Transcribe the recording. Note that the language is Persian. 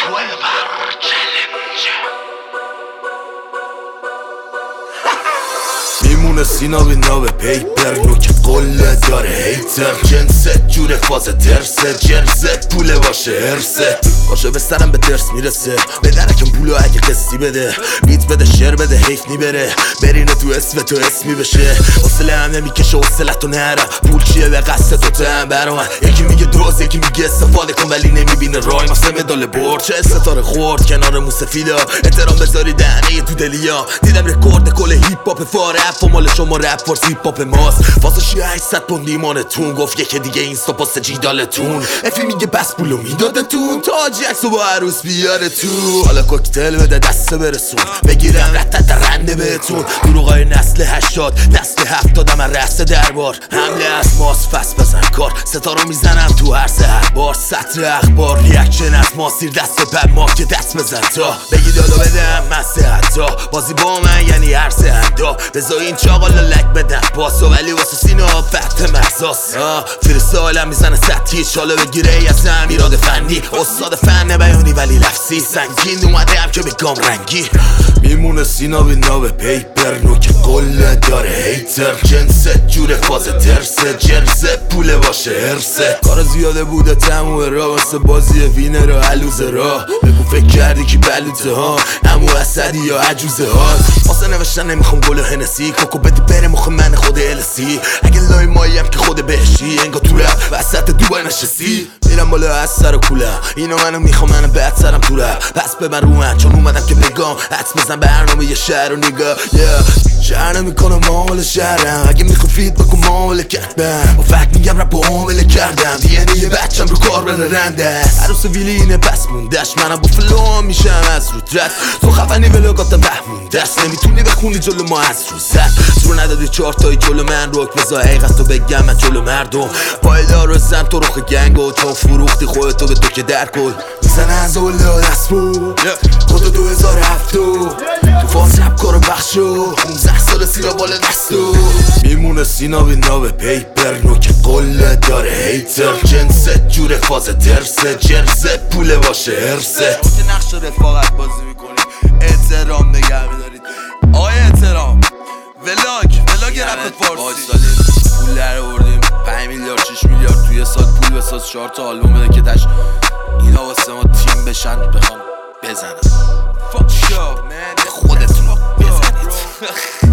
میمونه سینا بینا به پیپر نوک قله داره هیتر جنست جور فاز ترسه جرزت پوله باشه هرسه باشه به سرم به درس میرسه به درکم پولو اگه قسطی بده بیت بده شعر بده حیف میبره برینه تو اسم تو اسمی بشه حوصله هم نمیکشه حوصلتو نره پول چیه به قصد تو تن برا من یکی میگه دوز یکی میگه استفاده کن ولی نمیبینه رای واسه مدال برد چه ستاره خورد کنار موسفیدا احترام بذاری دهنه تو دلیا دیدم رکورد کل هیپ هاپ فارپ و مال شما رپ فارس هیپ هاپ ماست فازش 800 پوند ایمانتون گفت یکی دیگه اینستا پاست جیدالتون افی میگه بس پولو میدادتون تاج عکسو با عروس بیاره تو حالا کوکتل بده دسته برسون بگیرم رتت رنده بهتون دروغای نسل 80 نسل 70 من رسته دربار حمله از ماس فس بزن کار ستارو میزنم تو هر هر بار سطر اخبار ریاکشن از ماسیر دست پد ما که دست بزن تا بگی دادو بدم من حتی بازی با من یعنی هر سه هندا بزا این چاقالا لک بدن باسو ولی واسه سینا فتح محساس فریستایلم میزنه سطحی چاله بگیره از امیراد فنی استاد فن بیانی ولی لفظی سنگین اومده هم که بگم رنگی میمونه سینا بینا به پیپر نوک قله داره هیتر جنست جور فاز ترسه جرزت پوله باشه هرسه کار زیاده بوده تموه را واسه بازی وینر و علوزه را بگو فکر کردی که بلوزه ها امو اسدی یا عجوزه ها واسه نوشتن نمیخوام گل و هنسی کوکو بدی بره مخ من خود السی اگه لای ماییم که خود بهشی انگا تو رفت وسط دوبای نشستی میرم بالا از سر و کولم اینا منو میخوام منو بعد سرم تو رفت پس ببن رو من چون اومدم که بگم حدس بزن برنامه یه شهر و نگاه شهر نمیکنم معامل شهرم اگه میخوای فید بکن معامل کردم با فکر میگم رپ و عامله کردم دیگه یه بچم رو کار بره رنده است عروس ویلینه پس موندش منم با فلو میشم از رو رد تو خفنی بلوگاتم بهمونده است نمیتونی بخونی جلو ما از رو زد زور ندادی 4 تایی جلو من روک بزا حقیقت تو بگم من جلو مردم پایدار رو زن تو رخ گنگو چون فروختی خودتو به تو که در کل میزنه از اولا دست بود خود 2007 تو فاز رپ کارو بخشو 15 سال سینا بالا دستو میمونه سینا بینا به پیپر نوک قله داره هیتر جنست جور فاز ترسه جرزت پوله باشه هرسه که نقش رفاقت بازی میکنید احترام نگه میدارید آقای احترام ولاگ رپ فارسی پول در آوردیم 5 میلیارد 6 میلیارد توی سال پول بساز 4 تا آلبوم بده که تش اینا واسه ما تیم بشن بخوام بزنم فاک شاپ من خودتون بزنید